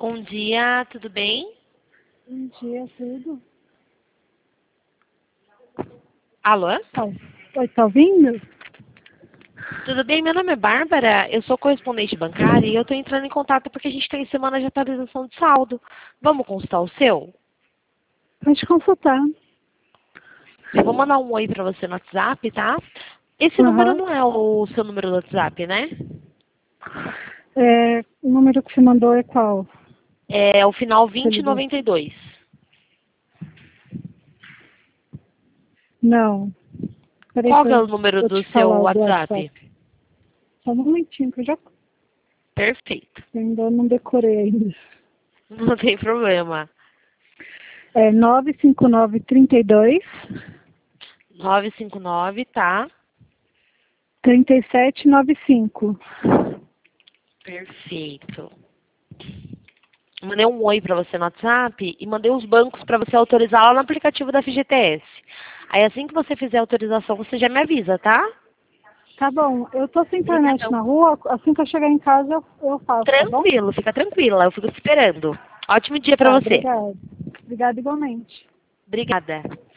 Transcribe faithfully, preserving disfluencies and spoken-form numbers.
Bom dia, tudo bem? Bom dia, tudo? Alô? Tá. Oi, tá ouvindo? Tudo bem? Meu nome é Bárbara, eu sou correspondente bancária e eu estou entrando em contato porque a gente tem semana de atualização de saldo. Vamos consultar o seu? Pode consultar. Eu vou mandar um oi para você no WhatsApp, tá? Esse número Aham. não é o seu número do WhatsApp, né? É, o número que você mandou é qual? É o final Você vinte e ligou? noventa e dois. Não. Peraí Qual que que é eu o número vou do te seu falar o do WhatsApp? WhatsApp. Só um momentinho que eu já Perfeito. eu ainda não decorei ainda. Não tem problema. É nove cinco nove, trinta e dois, nove cinco nove, tá? trinta e sete, noventa e cinco. Perfeito. Mandei um oi para você no WhatsApp e mandei os bancos para você autorizar lá no aplicativo da F G T S. Aí assim que você fizer a autorização, você já me avisa, tá? Tá bom, eu tô sem internet Obrigadão. na rua, assim que eu chegar em casa eu, eu faço, tá bom? Tranquilo, fica tranquila, eu fico esperando. Ótimo dia para Tá, você. obrigada. Obrigada igualmente. Obrigada.